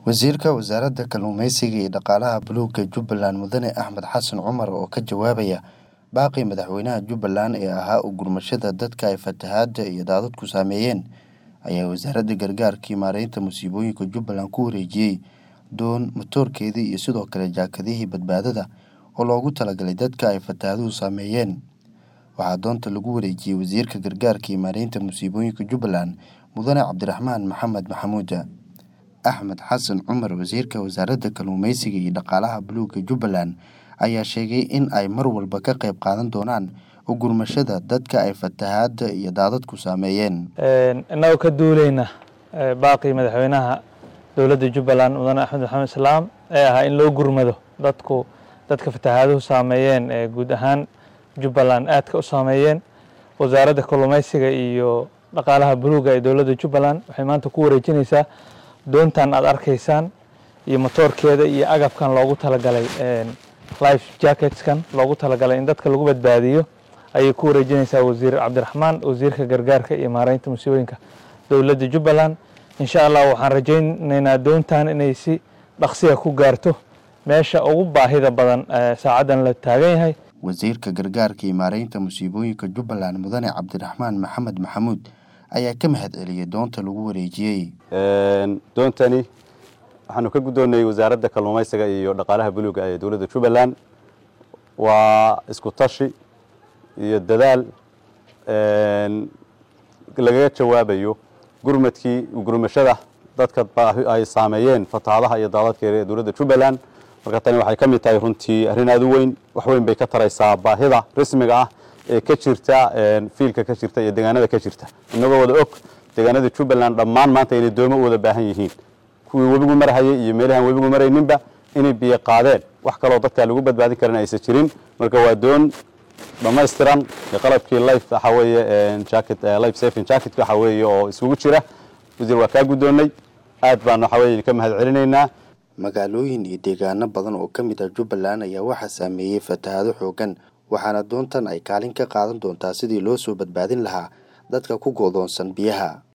Wasiirka Wasaaradda Kalluumeysiga iyo Dhaqaalaha Buluugga Jubbaland Mudane Axmed Xasan Cumar oo ka jawaabaya baaqii madaxweynaha Jubbaland ee ahaa u gurmashada dadka ay fatahaadda iyo daadadku saameeyeen ayaa wasaaradda gargaarka iyo maareynta musiibooyinka Jubbaland ku wareejiyay doon matoorkeedii iyo sidoo kale jaakadihii badbaadada oo loogu talagalay dadka ay fatahaaduhu saameeyeen. Waxaa doonta lagu wareejiyay wasiirka gargaarka iyo maareynta musiibooyinka Jubbaland Mudane Cabdiraxmaan Maxamed Maxamuud. Axmed Xasan Cumar wasiirka wasaaradda kalluumeysiga iyo dhaqaalaha buluugga Jubbaland ayaa sheegay in ay mar walba ka qayb qaadan doonaan u gurmashada dadka ay fatahaadda iyo daadadku saameeyeen. Inagoo ka duuleyna baaqii madaxweynaha dowladda Jubbaland Mudane Axmed Maxamed Salaam ee ahaa in loo gurmado dadka fatahaaduhu saameeyeen ee guud ahaan Jubbaland aadka u saameeyeen. Wasaaradda kalluumeysiga iyo dhaqaalaha buluugga ee dowladda Jubbaland waxay maanta ku wareejinaysaa doontan aad arkaysaan iyo matoorkeeda iyo agabkan loogu talagalay life jacketskan loogu talagalay in dadka lagu badbaadiyo ayay ku wareejinaysaa wasiir Cabdiraxmaan wasiirka gargaarka iyo maareynta musiibooyinka dowladda Jubbaland. insha Allah waxaan rajaynaynaa doontan inay si dhaqsiya ku gaarto meesha ugu baahida badan saacadan la taagan yahay. Wasiirka gargaarka iyo maareynta musiibooyinka Jubbaland Mudane Cabdiraxmaan Maxamed Maxamuud ayaa ka mahad celiyay doonta lagu wareejiyay. doontani waxaanu ka guddoonay wasaaradda kalluumeysiga iyo dhaqaalaha buluugga ee dowladda Jubbaland waa isku tashi iyo dadaal laga jawaabayo gurmashada dadka ay saameeyeen fatahaadaha iyo daadadka ee dowladda Jubbaland. marka tani waxay ka mid tahay runtii arrin aad u weyn wax weyn bay ka taraysaa baahida rasmiga ah ee ka jirta fiilka ka jirta iyo deegaanada ka jirta. inagoo wada og deegaanada Jubbaland dhammaan maanta inay doomo u wada baahan yihiin kuwii webigu marayay iyo meelahan webigu marayninba inay biyo qaadeen wax kale oo dadka lagu badbaadin karin aysan jirin. marka waa doon dhammaystiran qalabkii life waxa weeye jacket life saving jacket waxa weeye oo isugu jira. wasiir waa ka guddoonay aad baan waxa weeye ka mahad celinaynaa. magaalooyin iyo deegaano badan oo ka mid ah Jubbaland ayaa waxaa saameeyay fatahaado xooggan waxaana doontan ay kaalin ka qaadan doontaa sidii loo soo badbaadin lahaa dadka ku go'doonsan biyaha.